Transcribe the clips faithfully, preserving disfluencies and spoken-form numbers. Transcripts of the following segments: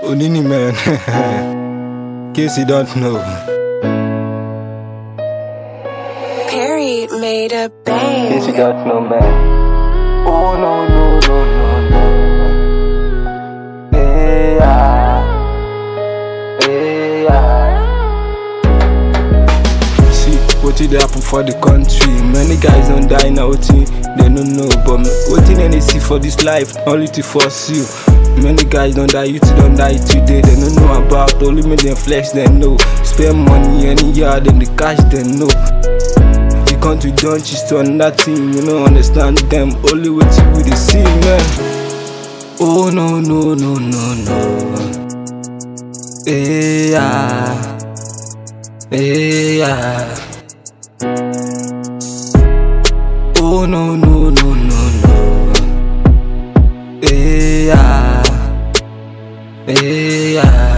Onini man, in case you don't know. Perry made a In bang. case you don't know, man. Oh no no no no no. Hey yeah, hey yeah. See what did happen for the country? Many guys don't die now. What they don't know, but what they see for this life only to force you. Many guys don't die, you two don't die today. They don't know about only me them flex, they know. Spend money any yard and the cash they know. The country don't just on nothing, you don't understand them. Only what you will see, man. Oh no no no no no. Hey yeah, hey yeah. Oh no no no no no. Hey yeah, hey yeah.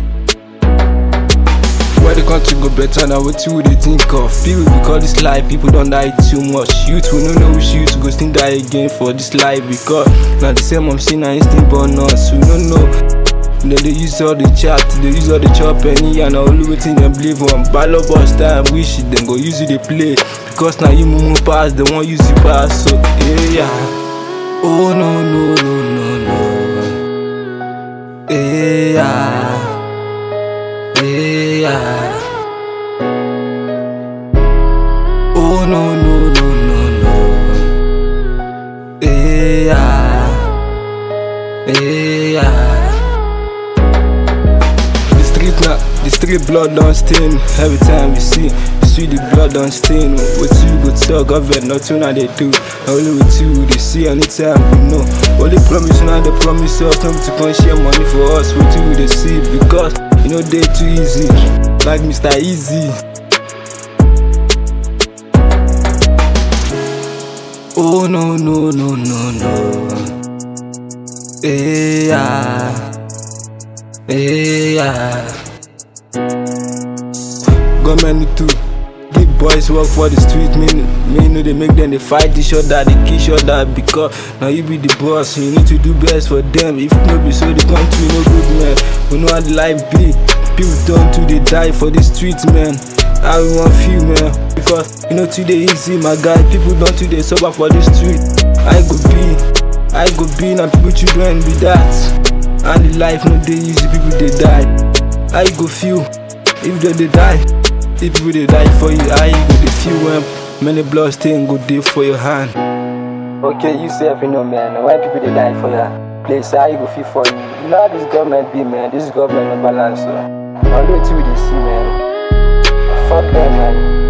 Where the country go better now, what you would think of? People we call this life, people don't die too much. Youth we don't know which youth go still die again for this life. Because now the same I'm seeing I instinct born us. We don't know. Then they use all the chat, they use all the chop penny and all the thing they believe on. Battle bus time, wish it, then go use it they play. Because now you move pass, they won't use you pass. So yeah. Oh no no no no no. Hey yeah, hey yeah. Oh no no no no no. Hey yeah, hey yeah. The street now, the street blood don't stain. Every time you see, you see the blood don't stain. What you go tell government, nothing that they do. Only with you they see anytime you know. Only promise now they promise us not to come share money for us. What you they see because you know they too easy, like Mister Easy. Oh no no no no no. Hey yeah, hey yeah. Government need to big boys work for the street. Me, me know they make them they fight each other, they kill each other. Because now you be the boss, you need to do best for them. If no be so, the country no good, man. We know how the life be. People turn to they die for the streets, man. I want feel, man. Because you know today easy, my guy. People don't today suffer for the street. I go be, I go be, and people children be that. And the life no day easy, people they die. I go feel if they, they die. If people they die for you, I go they feel when many blood stain go there for your hand. Okay, you say you know, man. Why people they die for your place? I go feel for you. You know how this government be, man. This government no balance. So. Only two they see, man. Fuck them, man.